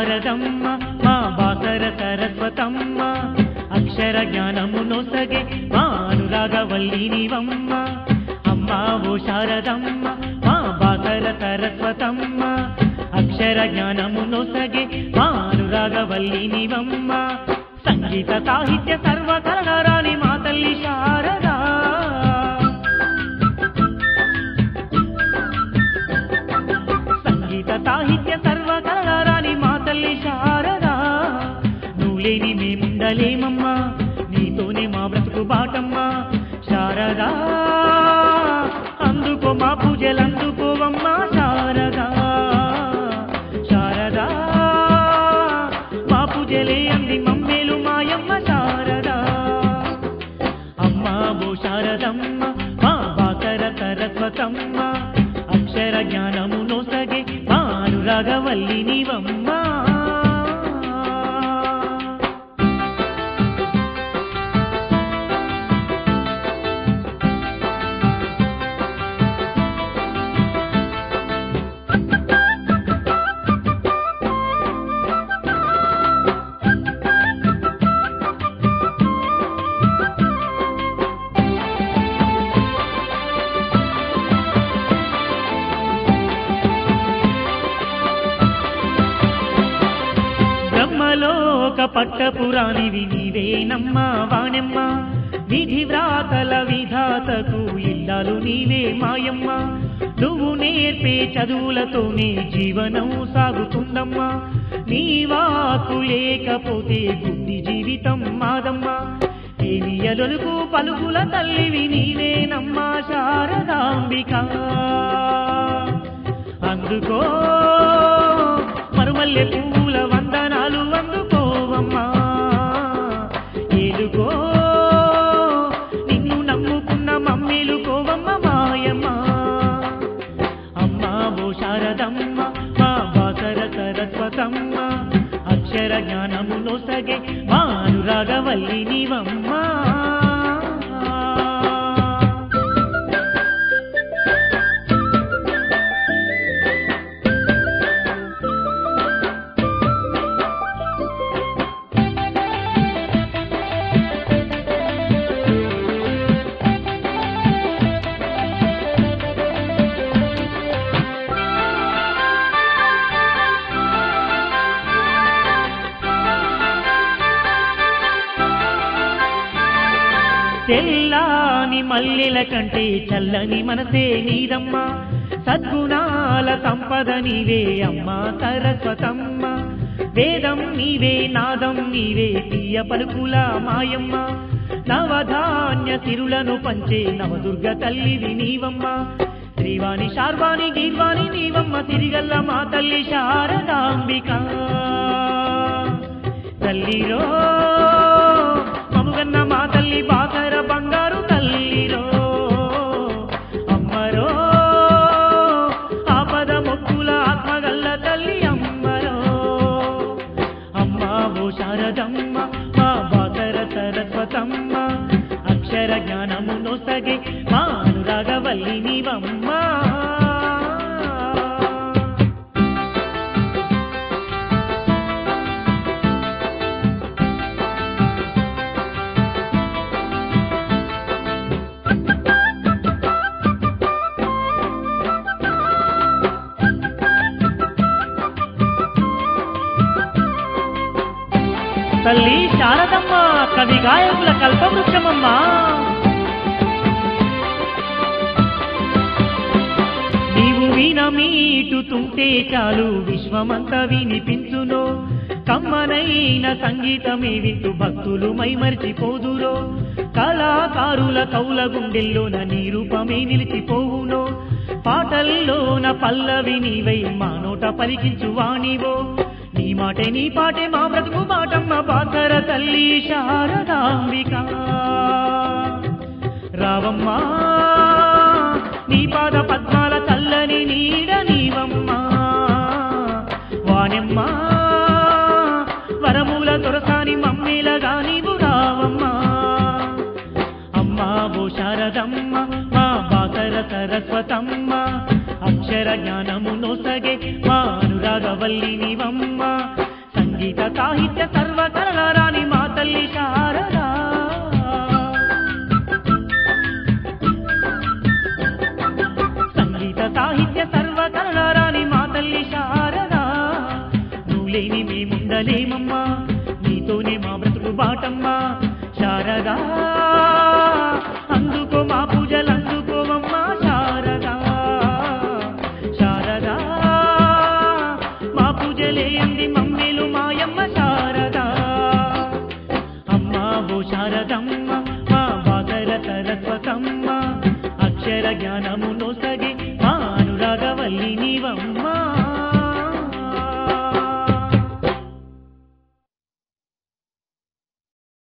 శారదమ్మ మా బాసర సరస్వతమ్మ అక్షర జ్ఞానము నొసగే మా అనురాగవల్లి నీవమ్మ అమ్మ ఓ శారదమ్మ మా బాసర సరస్వతమ్మ అక్షర జ్ఞానము నొసగే మా అనురాగవల్లి నీవమ్మ సంగీత సాహిత్య సర్వకళరాని మా తల్లి శారదా సంగీత సాహిత్య సర్వకళరాని మా తల్లి శారదా నువ్వు లేని మేముండలేమమ్మా నీతోనే మా బ్రతుకు బాటమ్మా శారదా అందుకో మా పూజలందుకోవమ్మా శారదా శారదా మా పూజలే అంది మమ్మేలు మాయమ్మ శారదా అమ్మ ఓ శారదమ్మ మా బాసర సరస్వతమ్మ అక్షర జ్ఞానము నొసగే మా అనురాగవల్లి నీవమ్మ బ్రహ్మలోక పట్టపురాణివి నీవేనమ్మా వాణెమ్మ విధి వ్రాతల విధాతకు ఇల్లాలు నీవే మాయమ్మ నువ్వు నేర్పే చదువులతోనే జీవనం సాగుతుందమ్మా నీ వాకు లేకపోతే బుద్ధి జీవితం మాదమ్మా ఏమియలొలుకు పలుకుల తల్లివి నీవేనమ్మా శారదాంబిక అందుకో మరుమల్లె పూల వందనాలు అందుకోవమ్మా ఏలుకో నిన్ను నమ్ముకున్న మమ్మీలుకోవమ్మ మాయమ్మ అమ్మ ఓ శారదమ్మ మా బాసర సరస్వతమ్మ అక్షర జ్ఞానము నొసగే మా అనురాగవల్లి నీవమ్మ తెల్లాని మల్లెల కంటే చల్లని మనసే నీదమ్మా సద్గుణాల సంపద నీవే అమ్మా సరస్వతమ్మ వేదం నీవే నాదం నీవే తీయ పలుకుల మాయమ్మ నవధాన్య సిరులను పంచే నవదుర్గ తల్లివి నీవమ్మ శ్రీవాణి శార్వాణి గీర్వాణి నీవమ్మ తిరిగల్ల మా తల్లి శారదాంబిక తల్లిరో మముగన్న మా తల్లి బాసర బంగారు తల్లిరో అమ్మరో ఆపద మొక్కుల ఆత్మగల్ల తల్లి అమ్మరో అమ్మ ఓ శారదమ్మ మా బాసర సరస్వతమ్మ అక్షర జ్ఞానము నొసగే మా అనురాగవల్లి నీవమ్మ తల్లి శారదమ్మ కవి గాయకుల కల్పవృక్షమమ్మా నీవు వీణమీటుతుంటే చాలు విశ్వమంతా వినిపించునో కమ్మనైన సంగీతమే వింటూ భక్తులు మైమరిచిపోదురో కళాకారుల కౌల గుండెల్లోన నీ రూపమే నిలిచిపోవునో పాటల్లోన పల్లవి నీవై మా నోట పలికించు వాణివో నీ మాటే నీ పాటే మా బ్రతుకు బాటమ్మ బాసర తల్లి శారదాంబిక రావమ్మా నీ పాద పద్మాల చల్లని నీడ నీవమ్మా వాణెమ్మ వరముల దొరసాని మమ్మీలగా నీవు రావమ్మా అమ్మా ఓ శారదమ్మ మా బాసర సరస్వతమ్మ అక్షర జ్ఞానము నొసగే మా అనురాగవల్లి నీవమ్మ సాహిత్య సర్వకళల రాణి మా తల్లి శారదా సంగీత సాహిత్య సర్వకళల రాణి మా తల్లి శారదా నువ్వు లేని మేముండలేమమ్మా నీతోనే మా బ్రతుకు బాటమ్మా శారదా